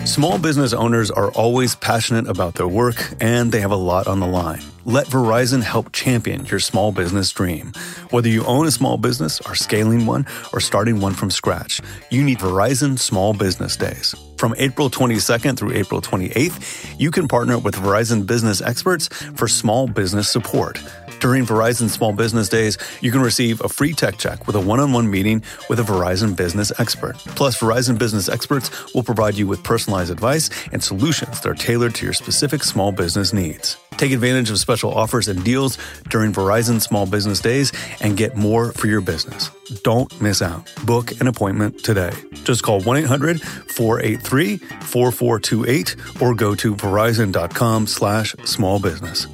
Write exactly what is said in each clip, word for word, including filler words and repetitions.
Small business owners are always passionate about their work, and they have a lot on the line. Let Verizon help champion your small business dream. Whether you own a small business, are scaling one, or starting one from scratch, you need Verizon Small Business Days. From April twenty-second through April twenty-eighth, you can partner with Verizon business experts for small business support. During Verizon Small Business Days, you can receive a free tech check with a one-on-one meeting with a Verizon business expert. Plus, Verizon business experts will provide you with personalized advice and solutions that are tailored to your specific small business needs. Take advantage of special offers and deals during Verizon Small Business Days and get more for your business. Don't miss out. Book an appointment today. Just call one eight hundred four eight three four four two eight or go to verizon.com slash small business.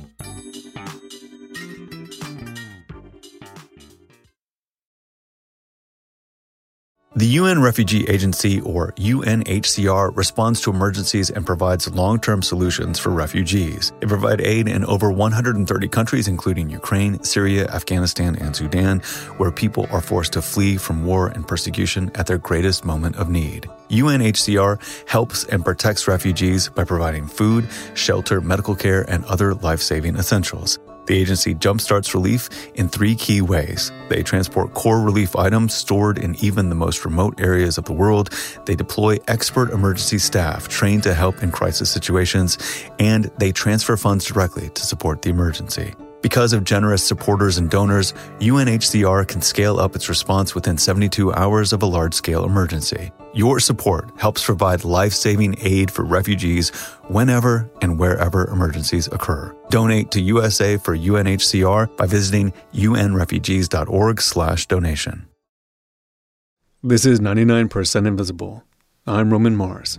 The U N Refugee Agency, or U N H C R, responds to emergencies and provides long-term solutions for refugees. They provide aid in over one hundred thirty countries, including Ukraine, Syria, Afghanistan, and Sudan, where people are forced to flee from war and persecution at their greatest moment of need. U N H C R helps and protects refugees by providing food, shelter, medical care, and other life-saving essentials. The agency jumpstarts relief in three key ways. They transport core relief items stored in even the most remote areas of the world. They deploy expert emergency staff trained to help in crisis situations, and they transfer funds directly to support the emergency. Because of generous supporters and donors, U N H C R can scale up its response within seventy-two hours of a large-scale emergency. Your support helps provide life-saving aid for refugees whenever and wherever emergencies occur. Donate to U S A for U N H C R by visiting unrefugees.org slash donation. This is ninety-nine percent Invisible. I'm Roman Mars.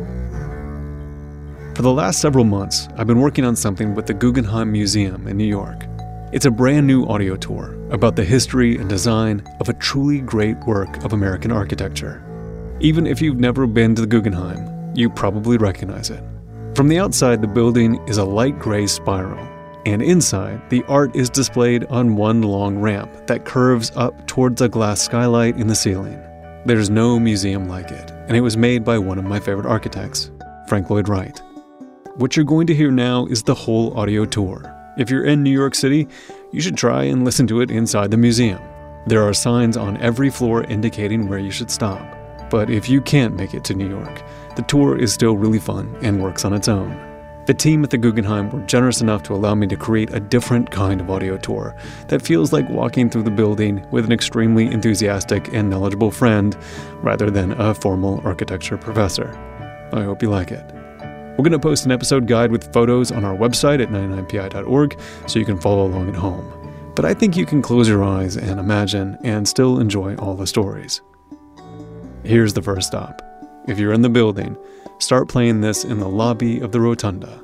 For the last several months, I've been working on something with the Guggenheim Museum in New York. It's a brand new audio tour about the history and design of a truly great work of American architecture. Even if you've never been to the Guggenheim, you probably recognize it. From the outside, the building is a light gray spiral, and inside, the art is displayed on one long ramp that curves up towards a glass skylight in the ceiling. There's no museum like it, and it was made by one of my favorite architects, Frank Lloyd Wright. What you're going to hear now is the whole audio tour. If you're in New York City, you should try and listen to it inside the museum. There are signs on every floor indicating where you should stop. But if you can't make it to New York, the tour is still really fun and works on its own. The team at the Guggenheim were generous enough to allow me to create a different kind of audio tour that feels like walking through the building with an extremely enthusiastic and knowledgeable friend rather than a formal architecture professor. I hope you like it. We're going to post an episode guide with photos on our website at ninety-nine p i dot org so you can follow along at home. But I think you can close your eyes and imagine and still enjoy all the stories. Here's the first stop. If you're in the building, start playing this in the lobby of the Rotunda.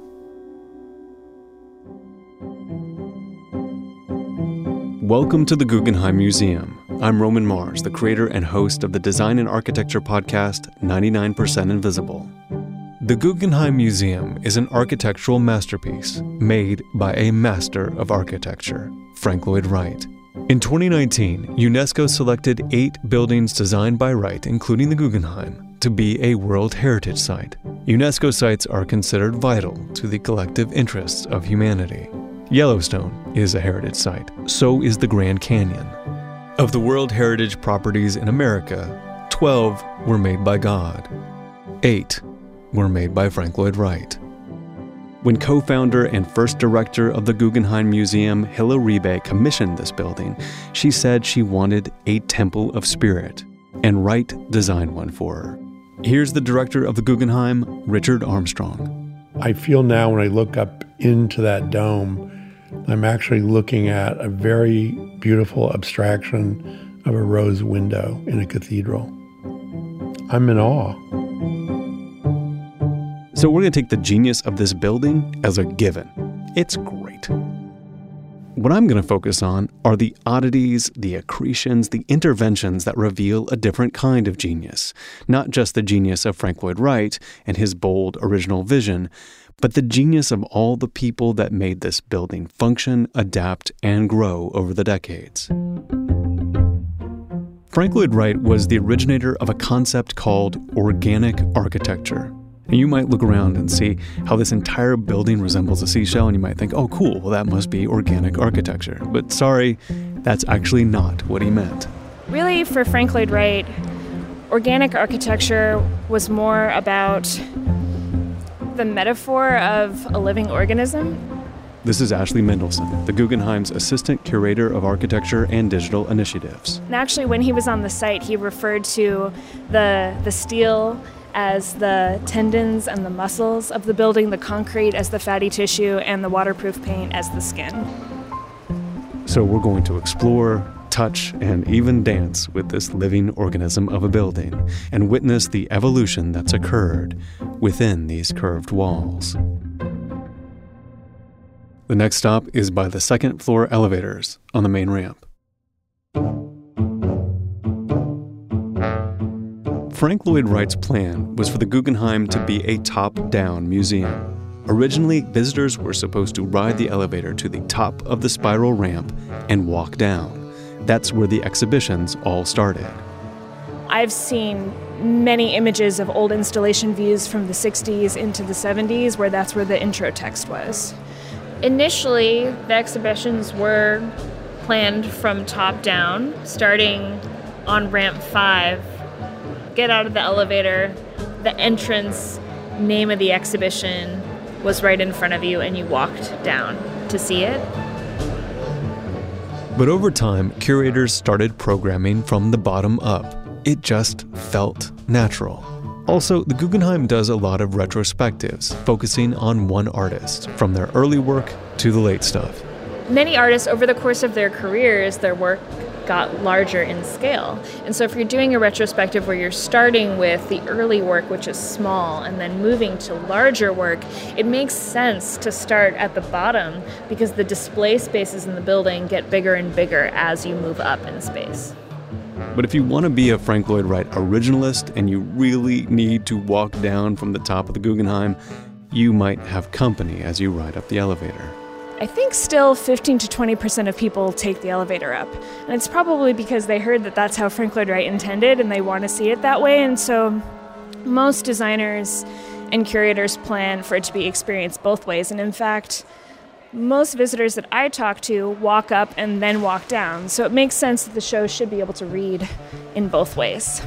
Welcome to the Guggenheim Museum. I'm Roman Mars, the creator and host of the design and architecture podcast ninety-nine percent Invisible. The Guggenheim Museum is an architectural masterpiece made by a master of architecture, Frank Lloyd Wright. In twenty nineteen, UNESCO selected eight buildings designed by Wright, including the Guggenheim, to be a World Heritage Site. UNESCO sites are considered vital to the collective interests of humanity. Yellowstone is a heritage site, so is the Grand Canyon. Of the World Heritage properties in America, twelve were made by God. Eight were made by Frank Lloyd Wright. When co-founder and first director of the Guggenheim Museum, Hilla Uribe, commissioned this building, she said she wanted a temple of spirit, and Wright designed one for her. Here's the director of the Guggenheim, Richard Armstrong. I feel now when I look up into that dome, I'm actually looking at a very beautiful abstraction of a rose window in a cathedral. I'm in awe. So we're going to take the genius of this building as a given. It's great. What I'm going to focus on are the oddities, the accretions, the interventions that reveal a different kind of genius. Not just the genius of Frank Lloyd Wright and his bold original vision, but the genius of all the people that made this building function, adapt, and grow over the decades. Frank Lloyd Wright was the originator of a concept called organic architecture. And you might look around and see how this entire building resembles a seashell, and you might think, oh, cool, well, that must be organic architecture. But sorry, that's actually not what he meant. Really, for Frank Lloyd Wright, organic architecture was more about the metaphor of a living organism. This is Ashley Mendelson, the Guggenheim's Assistant Curator of Architecture and Digital Initiatives. And actually, when he was on the site, he referred to the, the steel as the tendons and the muscles of the building, the concrete as the fatty tissue, and the waterproof paint as the skin. So we're going to explore, touch, and even dance with this living organism of a building and witness the evolution that's occurred within these curved walls. The next stop is by the second floor elevators on the main ramp. Frank Lloyd Wright's plan was for the Guggenheim to be a top-down museum. Originally, visitors were supposed to ride the elevator to the top of the spiral ramp and walk down. That's where the exhibitions all started. I've seen many images of old installation views from the sixties into the seventies where that's where the intro text was. Initially, the exhibitions were planned from top down, starting on ramp five. Get out of the elevator, the entrance name of the exhibition was right in front of you, and you walked down to see it. But over time, curators started programming from the bottom up. It just felt natural. Also, the Guggenheim does a lot of retrospectives, focusing on one artist, from their early work to the late stuff. Many artists, over the course of their careers, their work got larger in scale. And so if you're doing a retrospective where you're starting with the early work, which is small, and then moving to larger work, it makes sense to start at the bottom because the display spaces in the building get bigger and bigger as you move up in space. But if you want to be a Frank Lloyd Wright originalist and you really need to walk down from the top of the Guggenheim, you might have company as you ride up the elevator. I think still fifteen to twenty percent of people take the elevator up. And it's probably because they heard that that's how Frank Lloyd Wright intended and they want to see it that way. And so most designers and curators plan for it to be experienced both ways. And in fact, most visitors that I talk to walk up and then walk down. So it makes sense that the show should be able to read in both ways.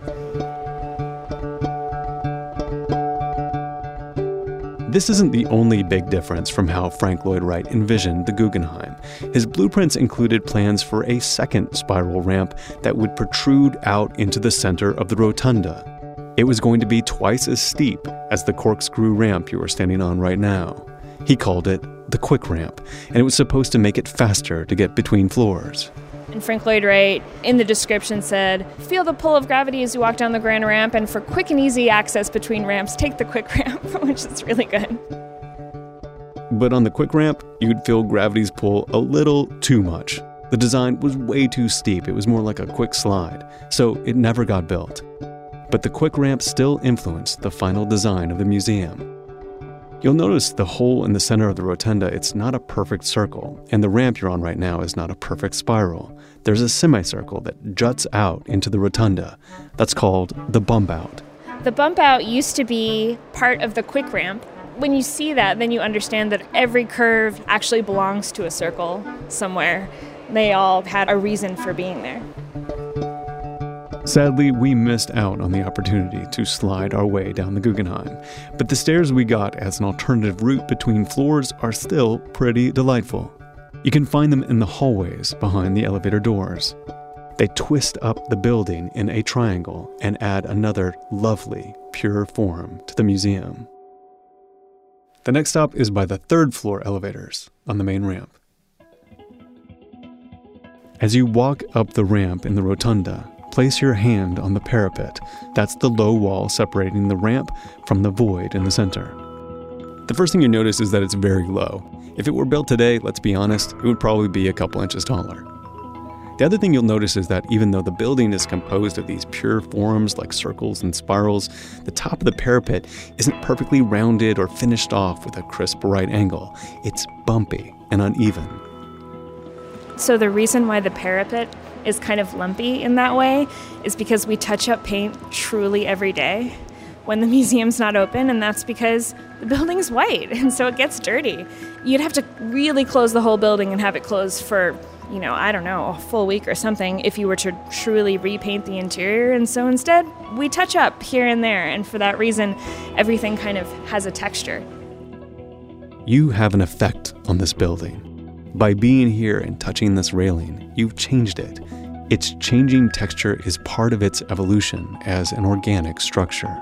This isn't the only big difference from how Frank Lloyd Wright envisioned the Guggenheim. His blueprints included plans for a second spiral ramp that would protrude out into the center of the rotunda. It was going to be twice as steep as the corkscrew ramp you are standing on right now. He called it the quick ramp, and it was supposed to make it faster to get between floors. And Frank Lloyd Wright, in the description, said, feel the pull of gravity as you walk down the grand ramp, and for quick and easy access between ramps, take the quick ramp, which is really good. But on the quick ramp, you'd feel gravity's pull a little too much. The design was way too steep. It was more like a quick slide, so it never got built. But the quick ramp still influenced the final design of the museum. You'll notice the hole in the center of the rotunda, it's not a perfect circle, and the ramp you're on right now is not a perfect spiral. There's a semicircle that juts out into the rotunda. That's called the bump out. The bump out used to be part of the quick ramp. When you see that, then you understand that every curve actually belongs to a circle somewhere. They all had a reason for being there. Sadly, we missed out on the opportunity to slide our way down the Guggenheim, but the stairs we got as an alternative route between floors are still pretty delightful. You can find them in the hallways behind the elevator doors. They twist up the building in a triangle and add another lovely, pure form to the museum. The next stop is by the third floor elevators on the main ramp. As you walk up the ramp in the rotunda, place your hand on the parapet. That's the low wall separating the ramp from the void in the center. The first thing you notice is that it's very low. If it were built today, let's be honest, it would probably be a couple inches taller. The other thing you'll notice is that even though the building is composed of these pure forms like circles and spirals, the top of the parapet isn't perfectly rounded or finished off with a crisp right angle. It's bumpy and uneven. So the reason why the parapet is kind of lumpy in that way is because we touch up paint truly every day. when the museum's not open, and that's because the building's white, and so it gets dirty. You'd have to really close the whole building and have it closed for, you know, I don't know, a full week or something if you were to truly repaint the interior. And so instead, we touch up here and there, and for that reason, everything kind of has a texture. You have an effect on this building. By being here and touching this railing, you've changed it. Its changing texture is part of its evolution as an organic structure.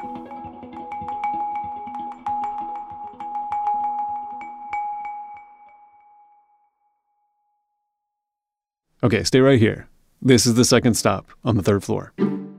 Okay, stay right here. This is the second stop on the third floor.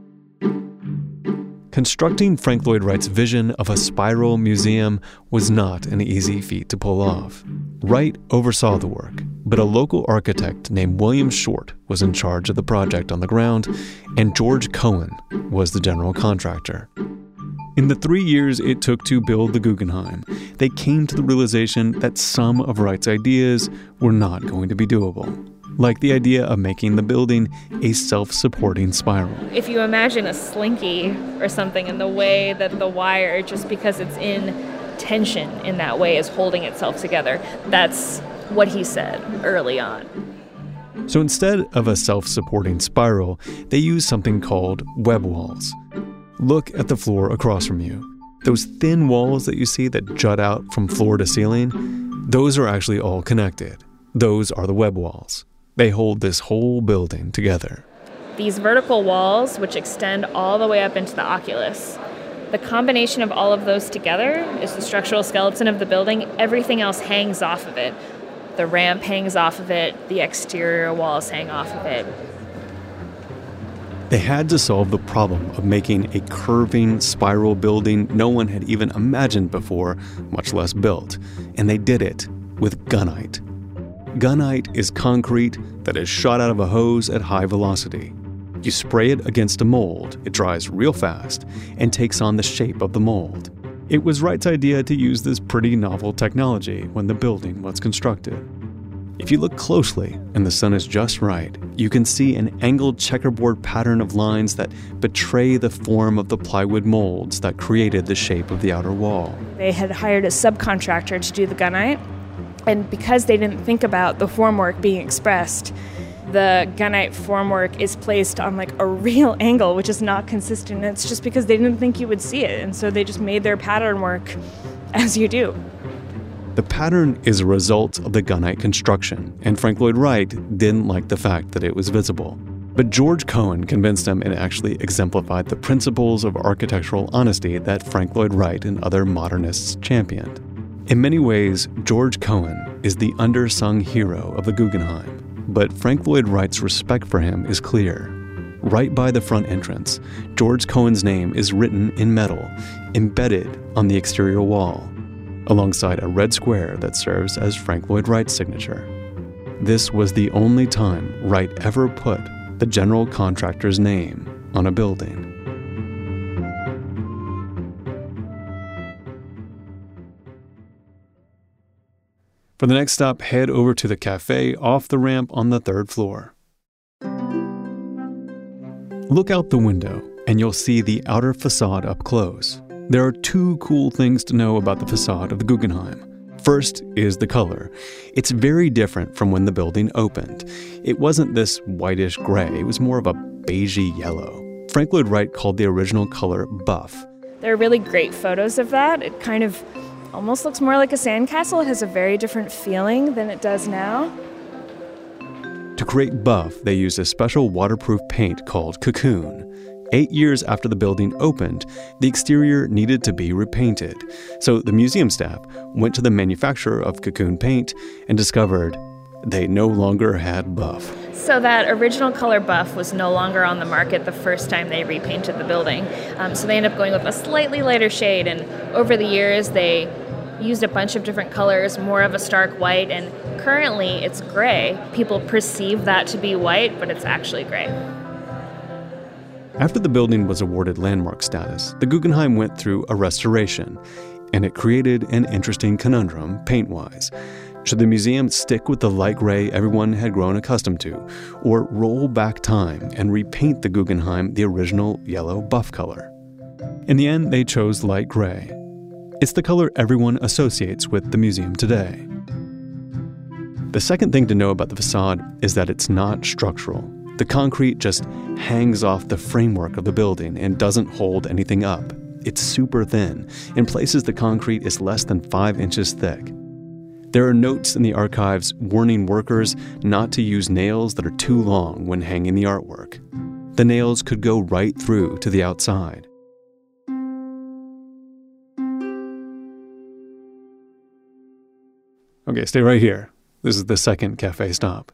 Constructing Frank Lloyd Wright's vision of a spiral museum was not an easy feat to pull off. Wright oversaw the work, but a local architect named William Short was in charge of the project on the ground, and George Cohen was the general contractor. In the three years it took to build the Guggenheim, they came to the realization that some of Wright's ideas were not going to be doable. Like the idea of making the building a self-supporting spiral. If you imagine a slinky or something, and the way that the wire, just because it's in tension in that way, is holding itself together, that's what he said early on. So instead of a self-supporting spiral, they used something called web walls. Look at the floor across from you. Those thin walls that you see that jut out from floor to ceiling, those are actually all connected. Those are the web walls. They hold this whole building together. These vertical walls, which extend all the way up into the oculus, the combination of all of those together is the structural skeleton of the building. Everything else hangs off of it. The ramp hangs off of it. The exterior walls hang off of it. They had to solve the problem of making a curving spiral building no one had even imagined before, much less built. And they did it with gunite. Gunite is concrete that is shot out of a hose at high velocity. You spray it against a mold, it dries real fast, and takes on the shape of the mold. It was Wright's idea to use this pretty novel technology when the building was constructed. If you look closely and the sun is just right, you can see an angled checkerboard pattern of lines that betray the form of the plywood molds that created the shape of the outer wall. They had hired a subcontractor to do the gunite. And because they didn't think about the formwork being expressed, the gunite formwork is placed on like a real angle, which is not consistent. It's just because they didn't think you would see it. And so they just made their pattern work as you do. The pattern is a result of the gunite construction, and Frank Lloyd Wright didn't like the fact that it was visible. But George Cohen convinced him it actually exemplified the principles of architectural honesty that Frank Lloyd Wright and other modernists championed. In many ways, George Cohen is the undersung hero of the Guggenheim, but Frank Lloyd Wright's respect for him is clear. Right by the front entrance, George Cohen's name is written in metal, embedded on the exterior wall, alongside a red square that serves as Frank Lloyd Wright's signature. This was the only time Wright ever put the general contractor's name on a building. For the next stop, head over to the cafe off the ramp on the third floor. Look out the window and you'll see the outer facade up close. There are two cool things to know about the facade of the Guggenheim. First is the color. It's very different from when the building opened. It wasn't this whitish gray, it was more of a beigey yellow. Frank Lloyd Wright called the original color buff. There are really great photos of that. It kind of almost looks more like a sandcastle. It has a very different feeling than it does now. To create buff, they used a special waterproof paint called Cocoon. Eight years after the building opened, the exterior needed to be repainted. So the museum staff went to the manufacturer of Cocoon paint and discovered they no longer had buff. So that original color buff was no longer on the market the first time they repainted the building. Um, so they ended up going with a slightly lighter shade, and over the years they used a bunch of different colors, more of a stark white, and currently it's gray. People perceive that to be white, but it's actually gray. After the building was awarded landmark status, the Guggenheim went through a restoration, and it created an interesting conundrum paint-wise. Should the museum stick with the light gray everyone had grown accustomed to, or roll back time and repaint the Guggenheim the original yellow buff color? In the end, they chose light gray. It's the color everyone associates with the museum today. The second thing to know about the facade is that it's not structural. The concrete just hangs off the framework of the building and doesn't hold anything up. It's super thin. In places, the concrete is less than five inches thick. There are notes in the archives warning workers not to use nails that are too long when hanging the artwork. The nails could go right through to the outside. Okay, stay right here. This is the second cafe stop.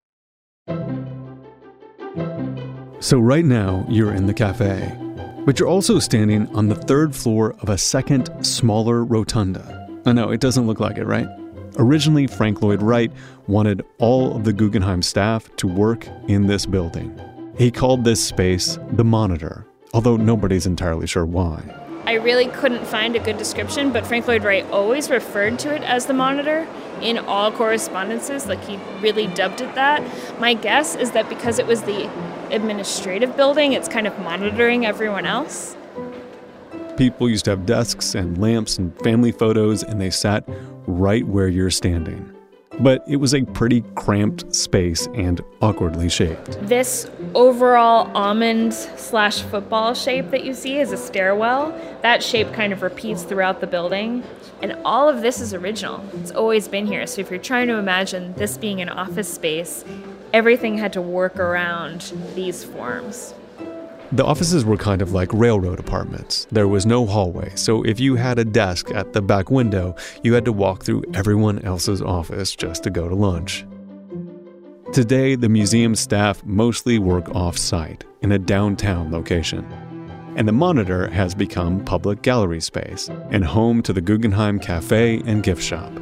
So right now, you're in the cafe, but you're also standing on the third floor of a second, smaller rotunda. I know, it doesn't look like it, right? Originally, Frank Lloyd Wright wanted all of the Guggenheim staff to work in this building. He called this space the Monitor, although nobody's entirely sure why. I really couldn't find a good description, but Frank Lloyd Wright always referred to it as the Monitor in all correspondences, like he really dubbed it that. My guess is that because it was the administrative building, it's kind of monitoring everyone else. People used to have desks and lamps and family photos, and they sat right where you're standing. But it was a pretty cramped space and awkwardly shaped. This overall almond slash football shape that you see is a stairwell. That shape kind of repeats throughout the building. And all of this is original. It's always been here. So if you're trying to imagine this being an office space, everything had to work around these forms. The offices were kind of like railroad apartments. There was no hallway, so if you had a desk at the back window, you had to walk through everyone else's office just to go to lunch. Today, the museum staff mostly work off-site in a downtown location. And the Monitor has become public gallery space and home to the Guggenheim Cafe and gift shop.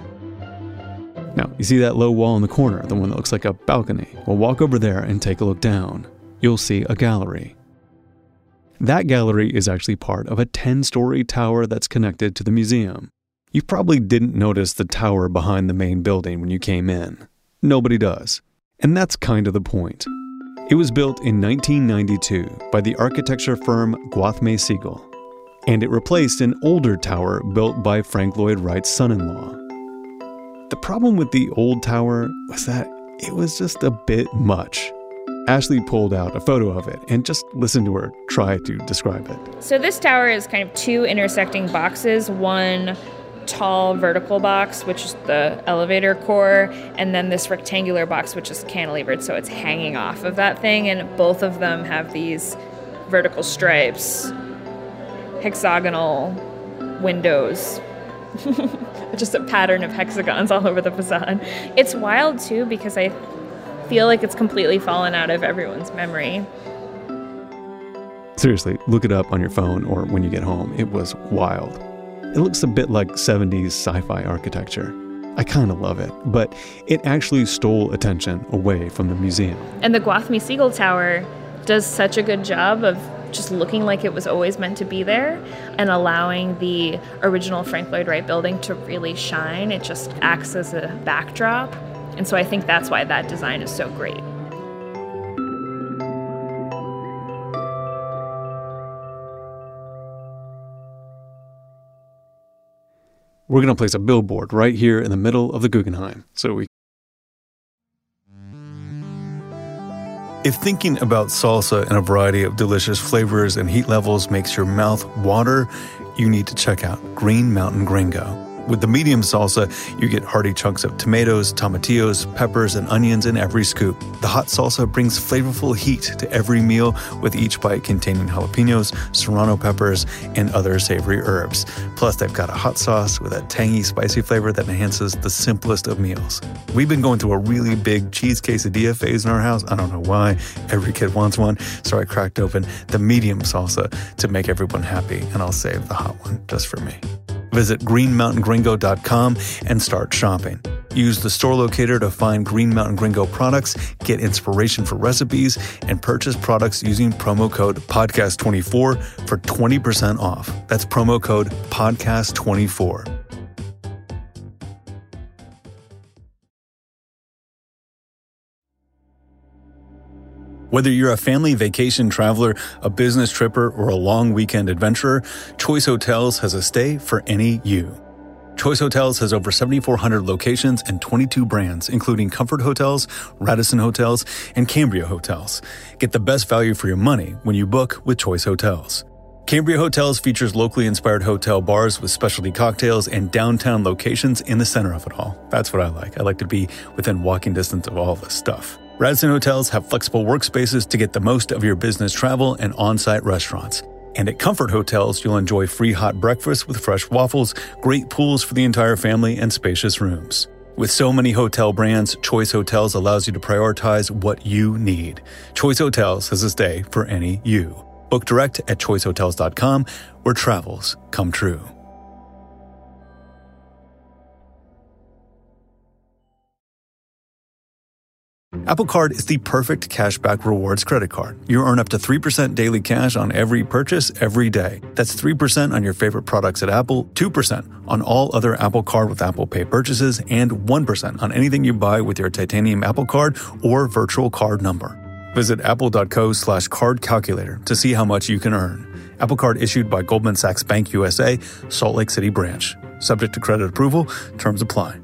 Now, you see that low wall in the corner, the one that looks like a balcony? Well, walk over there and take a look down. You'll see a gallery. That gallery is actually part of a ten-story tower that's connected to the museum. You probably didn't notice the tower behind the main building when you came in. Nobody does. And that's kind of the point. It was built in nineteen ninety-two by the architecture firm Gwathmey Siegel, and it replaced an older tower built by Frank Lloyd Wright's son-in-law. The problem with the old tower was that it was just a bit much. Ashley pulled out a photo of it and just listen to her try to describe it. So this tower is kind of two intersecting boxes, one tall vertical box, which is the elevator core, and then this rectangular box, which is cantilevered, so it's hanging off of that thing, and both of them have these vertical stripes, hexagonal windows. Just a pattern of hexagons all over the facade. It's wild, too, because I feel like it's completely fallen out of everyone's memory. Seriously, look it up on your phone or when you get home. It was wild. It looks a bit like seventies sci-fi architecture. I kind of love it, but it actually stole attention away from the museum. And the Gwathmey Siegel Tower does such a good job of just looking like it was always meant to be there and allowing the original Frank Lloyd Wright building to really shine. It just acts as a backdrop. And so I think that's why that design is so great. We're going to place a billboard right here in the middle of the Guggenheim, so we If thinking about salsa in a variety of delicious flavors and heat levels makes your mouth water, you need to check out Green Mountain Gringo. With the medium salsa, you get hearty chunks of tomatoes, tomatillos, peppers, and onions in every scoop. The hot salsa brings flavorful heat to every meal, with each bite containing jalapenos, serrano peppers, and other savory herbs. Plus, they've got a hot sauce with a tangy, spicy flavor that enhances the simplest of meals. We've been going through a really big cheese quesadilla phase in our house. I don't know why. Every kid wants one, so I cracked open the medium salsa to make everyone happy, and I'll save the hot one just for me. Visit green mountain gringo dot com and start shopping. Use the store locator to find Green Mountain Gringo products, get inspiration for recipes, and purchase products using promo code podcast twenty-four for twenty percent off. That's promo code podcast twenty-four. Whether you're a family vacation traveler, a business tripper, or a long weekend adventurer, Choice Hotels has a stay for any you. Choice Hotels has over seventy-four hundred locations and twenty-two brands, including Comfort Hotels, Radisson Hotels, and Cambria Hotels. Get the best value for your money when you book with Choice Hotels. Cambria Hotels features locally inspired hotel bars with specialty cocktails and downtown locations in the center of it all. That's what I like. I like to be within walking distance of all this stuff. Radisson Hotels have flexible workspaces to get the most of your business travel and on-site restaurants. And at Comfort Hotels, you'll enjoy free hot breakfast with fresh waffles, great pools for the entire family, and spacious rooms. With so many hotel brands, Choice Hotels allows you to prioritize what you need. Choice Hotels has a stay for any you. Book direct at choice hotels dot com, where travels come true. Apple Card is the perfect cashback rewards credit card. You earn up to three percent daily cash on every purchase every day. That's three percent on your favorite products at Apple, two percent on all other Apple Card with Apple Pay purchases, and one percent on anything you buy with your titanium Apple Card or virtual card number. Visit apple.co slash card calculator to see how much you can earn. Apple Card issued by Goldman Sachs Bank U S A, Salt Lake City branch. Subject to credit approval. Terms apply.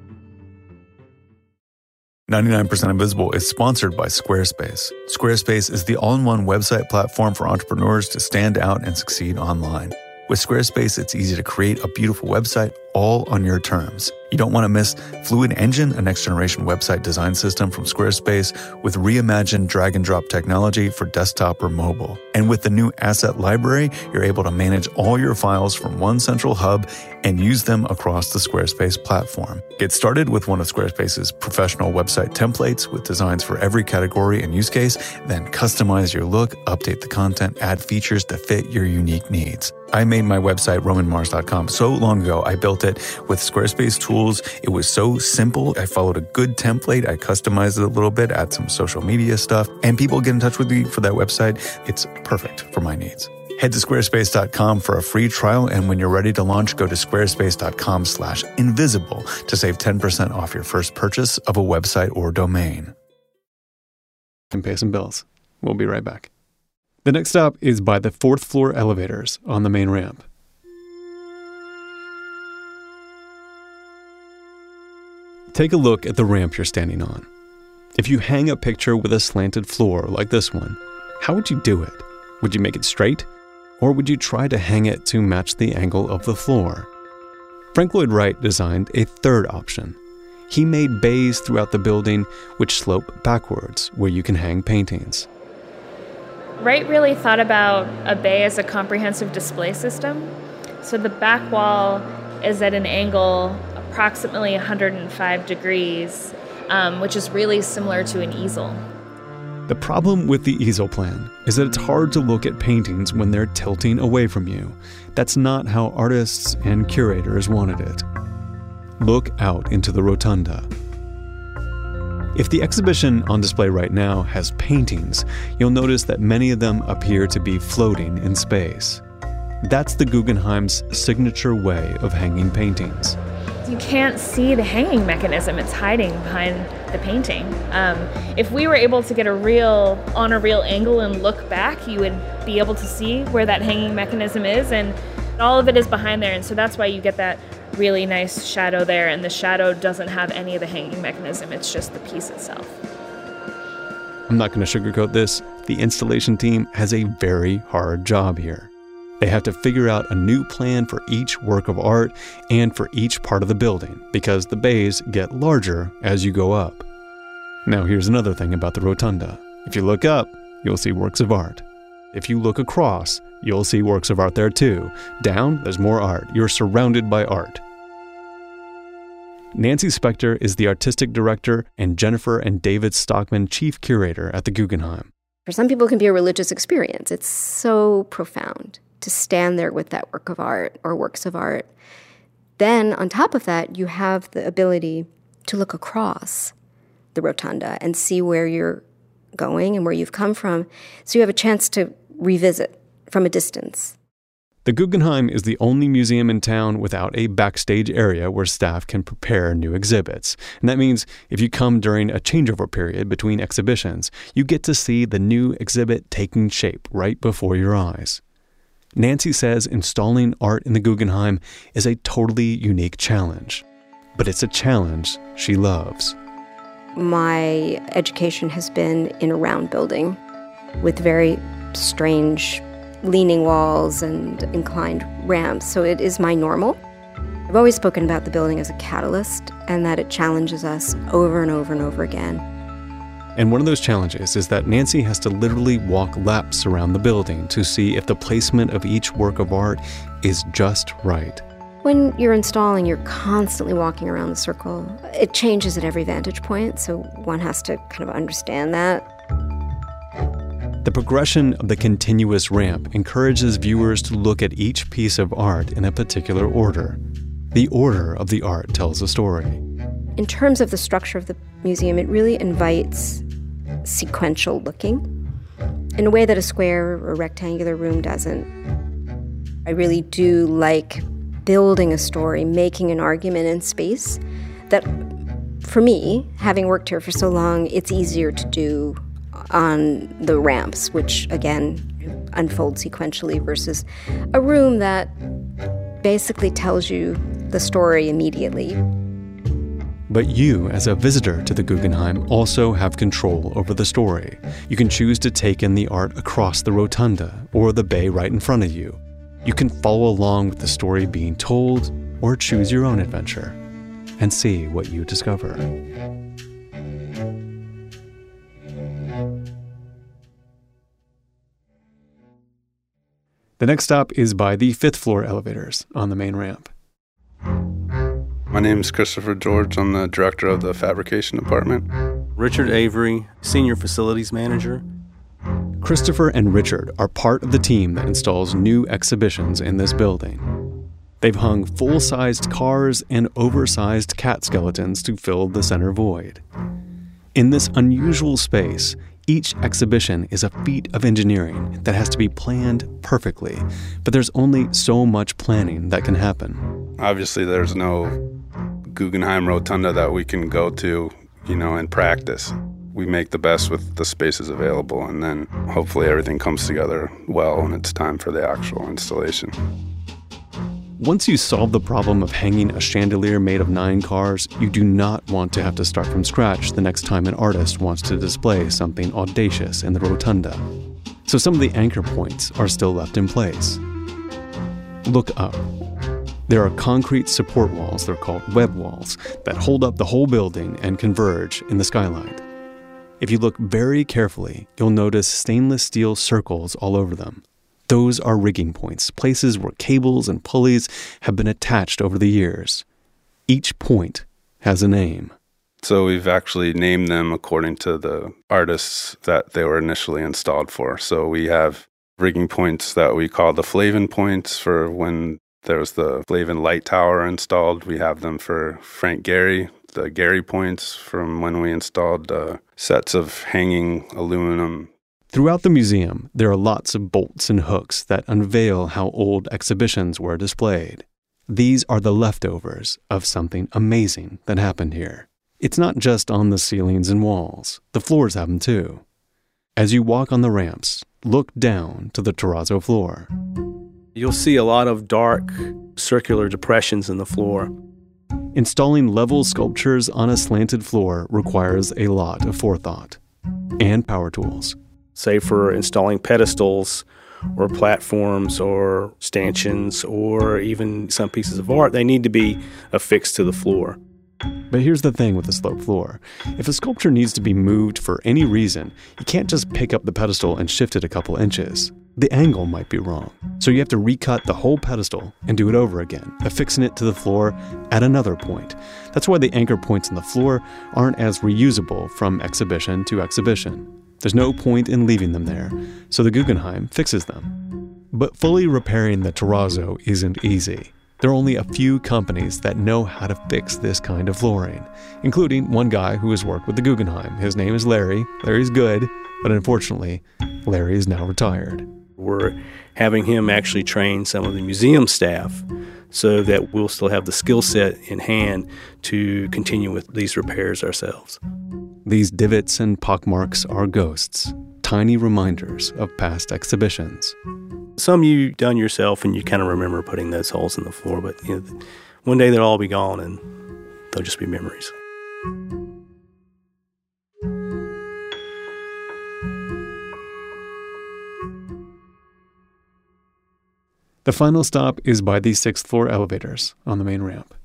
ninety-nine percent Invisible is sponsored by Squarespace. Squarespace is the all-in-one website platform for entrepreneurs to stand out and succeed online. With Squarespace, it's easy to create a beautiful website all on your terms. You don't want to miss Fluid Engine, a next-generation website design system from Squarespace with reimagined drag-and-drop technology for desktop or mobile. And with the new Asset Library, you're able to manage all your files from one central hub and use them across the Squarespace platform. Get started with one of Squarespace's professional website templates with designs for every category and use case, then customize your look, update the content, add features to fit your unique needs. I made my website, roman mars dot com, so long ago. I built it with Squarespace tools. It was so simple. I followed a good template. I customized it a little bit, add some social media stuff, and people get in touch with me for that website. It's perfect for my needs. Head to squarespace dot com for a free trial, and when you're ready to launch, go to squarespace dot com slash invisible to save ten percent off your first purchase of a website or domain. And pay some bills. We'll be right back. The next stop is by the fourth floor elevators on the main ramp. Take a look at the ramp you're standing on. If you hang a picture with a slanted floor like this one, how would you do it? Would you make it straight? Or would you try to hang it to match the angle of the floor? Frank Lloyd Wright designed a third option. He made bays throughout the building which slope backwards, where you can hang paintings. Wright really thought about a bay as a comprehensive display system. So the back wall is at an angle approximately one hundred five degrees, um, which is really similar to an easel. The problem with the easel plan is that it's hard to look at paintings when they're tilting away from you. That's not how artists and curators wanted it. Look out into the rotunda. If the exhibition on display right now has paintings, you'll notice that many of them appear to be floating in space. That's the Guggenheim's signature way of hanging paintings. You can't see the hanging mechanism. It's hiding behind the painting. Um, if we were able to get a real, on a real angle and look back, you would be able to see where that hanging mechanism is, and all of it is behind there. And so that's why you get that really nice shadow there, and the shadow doesn't have any of the hanging mechanism. It's just the piece itself. I'm not going to sugarcoat this. The installation team has a very hard job here. They have to figure out a new plan for each work of art and for each part of the building, because the bays get larger as you go up. Now here's another thing about the rotunda. If you look up, you'll see works of art. If you look across, you'll see works of art there too. Down, there's more art. You're surrounded by art. Nancy Spector is the artistic director and Jennifer and David Stockman chief curator at the Guggenheim. For some people, it can be a religious experience. It's so profound to stand there with that work of art or works of art. Then, on top of that, you have the ability to look across the rotunda and see where you're going and where you've come from. So you have a chance to revisit from a distance. The Guggenheim is the only museum in town without a backstage area where staff can prepare new exhibits. And that means if you come during a changeover period between exhibitions, you get to see the new exhibit taking shape right before your eyes. Nancy says installing art in the Guggenheim is a totally unique challenge, but it's a challenge she loves. My education has been in a round building with very strange leaning walls and inclined ramps, so it is my normal. I've always spoken about the building as a catalyst and that it challenges us over and over and over again. And one of those challenges is that Nancy has to literally walk laps around the building to see if the placement of each work of art is just right. When you're installing, you're constantly walking around the circle. It changes at every vantage point, so one has to kind of understand that. The progression of the continuous ramp encourages viewers to look at each piece of art in a particular order. The order of the art tells a story. In terms of the structure of the museum, it really invites sequential looking in a way that a square or rectangular room doesn't. I really do like building a story, making an argument in space that, for me, having worked here for so long, it's easier to do on the ramps, which again unfold sequentially, versus a room that basically tells you the story immediately. But you, as a visitor to the Guggenheim, also have control over the story. You can choose to take in the art across the rotunda or the bay right in front of you. You can follow along with the story being told or choose your own adventure and see what you discover. The next stop is by the fifth floor elevators on the main ramp. My name is Christopher George. I'm the director of the fabrication department. Richard Avery, senior facilities manager. Christopher and Richard are part of the team that installs new exhibitions in this building. They've hung full-sized cars and oversized cat skeletons to fill the center void. In this unusual space, each exhibition is a feat of engineering that has to be planned perfectly, but there's only so much planning that can happen. Obviously, there's no Guggenheim Rotunda that we can go to, you know, and practice. We make the best with the spaces available, and then hopefully everything comes together well when it's time for the actual installation. Once you solve the problem of hanging a chandelier made of nine cars, you do not want to have to start from scratch the next time an artist wants to display something audacious in the rotunda. So some of the anchor points are still left in place. Look up. There are concrete support walls, they're called web walls, that hold up the whole building and converge in the skylight. If you look very carefully, you'll notice stainless steel circles all over them. Those are rigging points, places where cables and pulleys have been attached over the years. Each point has a name. So we've actually named them according to the artists that they were initially installed for. So we have rigging points that we call the Flavin points for when there was the Flavin Light Tower installed. We have them for Frank Gehry, the Gehry points from when we installed uh, sets of hanging aluminum. Throughout the museum, there are lots of bolts and hooks that unveil how old exhibitions were displayed. These are the leftovers of something amazing that happened here. It's not just on the ceilings and walls. The floors have them too. As you walk on the ramps, look down to the terrazzo floor. You'll see a lot of dark circular depressions in the floor. Installing level sculptures on a slanted floor requires a lot of forethought and power tools. Say for installing pedestals or platforms or stanchions or even some pieces of art, they need to be affixed to the floor. But here's the thing with the sloped floor. If a sculpture needs to be moved for any reason, you can't just pick up the pedestal and shift it a couple inches. The angle might be wrong. So you have to recut the whole pedestal and do it over again, affixing it to the floor at another point. That's why the anchor points in the floor aren't as reusable from exhibition to exhibition. There's no point in leaving them there, so the Guggenheim fixes them. But fully repairing the terrazzo isn't easy. There are only a few companies that know how to fix this kind of flooring, including one guy who has worked with the Guggenheim. His name is Larry. Larry's good, but unfortunately, Larry is now retired. We're having him actually train some of the museum staff so that we'll still have the skill set in hand to continue with these repairs ourselves. These divots and pockmarks are ghosts, tiny reminders of past exhibitions. Some you've done yourself and you kind of remember putting those holes in the floor, but you know, one day they'll all be gone and they'll just be memories. The final stop is by the sixth floor elevators on the main ramp.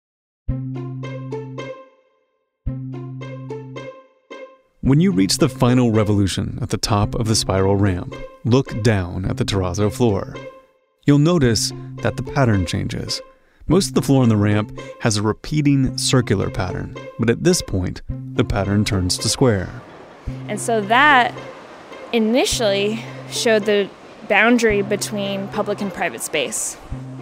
When you reach the final revolution at the top of the spiral ramp, look down at the terrazzo floor. You'll notice that the pattern changes. Most of the floor on the ramp has a repeating circular pattern, but at this point, the pattern turns to square. And so that initially showed the boundary between public and private space.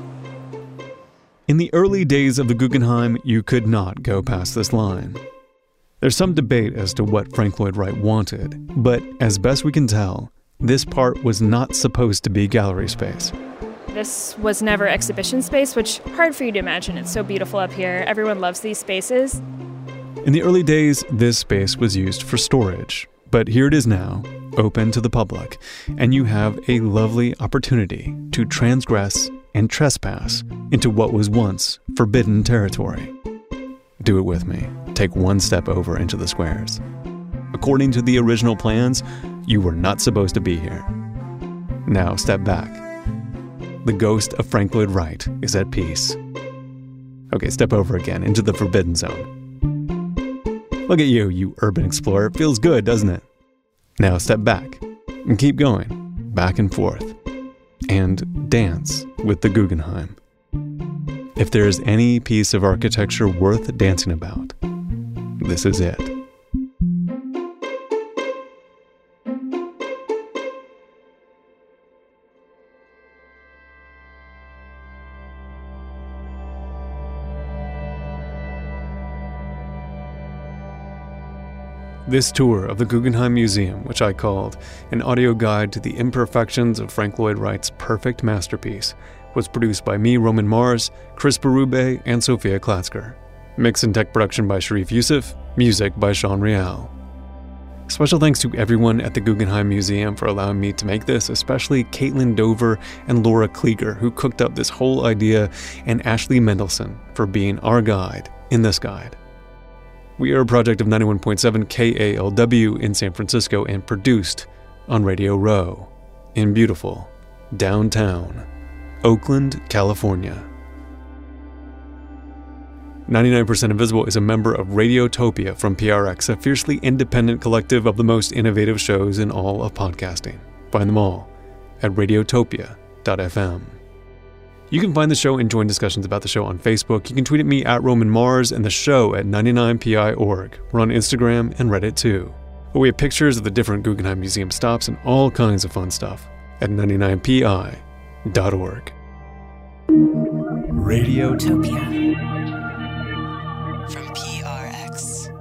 In the early days of the Guggenheim, you could not go past this line. There's some debate as to what Frank Lloyd Wright wanted, but as best we can tell, this part was not supposed to be gallery space. This was never exhibition space, which hard for you to imagine. It's so beautiful up here. Everyone loves these spaces. In the early days, this space was used for storage, but here it is now, open to the public, and you have a lovely opportunity to transgress and trespass into what was once forbidden territory. Do it with me. Take one step over into the squares. According to the original plans, you were not supposed to be here. Now step back. The ghost of Frank Lloyd Wright is at peace. Okay, step over again into the forbidden zone. Look at you, you urban explorer. It feels good, doesn't it? Now step back and keep going, back and forth, and dance with the Guggenheim. If there's any piece of architecture worth dancing about, this is it. This tour of the Guggenheim Museum, which I called An Audio Guide to the Imperfections of Frank Lloyd Wright's Perfect Masterpiece, was produced by me, Roman Mars, Chris Berube, and Sophia Klatzker. Mix and tech production by Sharif Youssef, music by Sean Real. Special thanks to everyone at the Guggenheim Museum for allowing me to make this, especially Caitlin Dover and Laura Klieger, who cooked up this whole idea, and Ashley Mendelson for being our guide in this guide. We are a project of ninety-one point seven K A L W in San Francisco and produced on Radio Row in beautiful downtown Oakland, California. ninety-nine percent Invisible is a member of Radiotopia from P R X, a fiercely independent collective of the most innovative shows in all of podcasting. Find them all at radiotopia dot f m. You can find the show and join discussions about the show on Facebook. You can tweet at me at Roman Mars and the show at ninety-nine P I dot org. We're on Instagram and Reddit too. But we have pictures of the different Guggenheim Museum stops and all kinds of fun stuff at ninety-nine P I dot org. Radiotopia from P R X.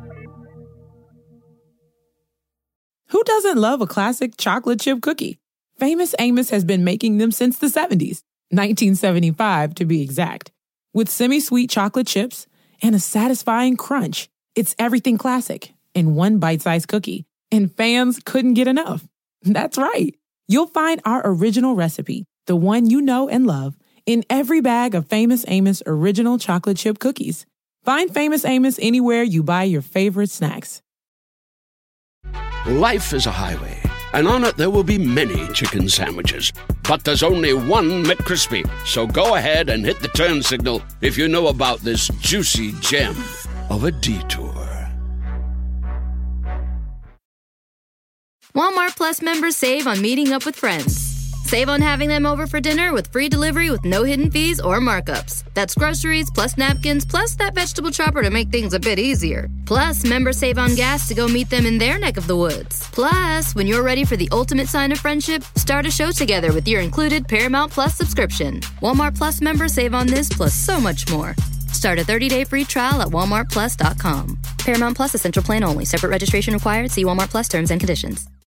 Who doesn't love a classic chocolate chip cookie? Famous Amos has been making them since the seventies. nineteen seventy-five to be exact. With semi-sweet chocolate chips and a satisfying crunch, it's everything classic in one bite-sized cookie, and fans couldn't get enough. That's right. You'll find our original recipe, the one you know and love, in every bag of Famous Amos original chocolate chip cookies. Find Famous Amos anywhere you buy your favorite snacks. Life is a highway, and on it there will be many chicken sandwiches. But there's only one McCrispy. So go ahead and hit the turn signal if you know about this juicy gem of a detour. Walmart Plus members save on meeting up with friends. Save on having them over for dinner with free delivery with no hidden fees or markups. That's groceries, plus napkins, plus that vegetable chopper to make things a bit easier. Plus, members save on gas to go meet them in their neck of the woods. Plus, when you're ready for the ultimate sign of friendship, start a show together with your included Paramount Plus subscription. Walmart Plus members save on this plus so much more. Start a thirty-day free trial at walmart plus dot com. Paramount Plus Essential Plan only. Separate registration required. See Walmart Plus terms and conditions.